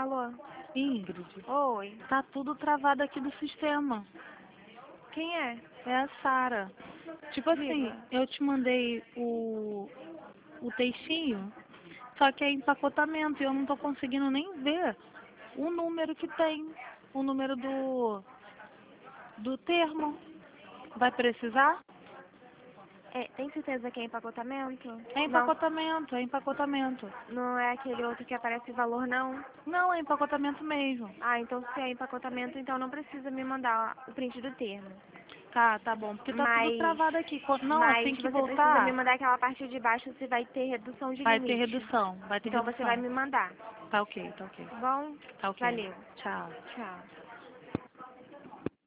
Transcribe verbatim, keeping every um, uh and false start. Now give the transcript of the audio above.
Alô? Ingrid, Oi. tá tudo travado aqui do sistema. Quem é? É a Sara. Tipo assim, Diga. eu te mandei o, o textinho, só que é empacotamento e eu não tô conseguindo nem ver o número que tem, o número do, do termo. Vai precisar? É, tem certeza que é empacotamento? É Não, empacotamento, é empacotamento. não é aquele outro que aparece valor, não? Não, é empacotamento mesmo. Ah, então se é empacotamento, então não precisa me mandar o print do termo. Tá, tá bom, porque tá tudo Mas, travado aqui. Quan- Não, assim mas que você precisa me voltar, mandar aquela parte de baixo se vai ter redução de vai ter limite. redução, vai ter Então você vai redução. me mandar. Tá ok, tá ok. Tá bom? Tá ok. Valeu. Tchau. Tchau.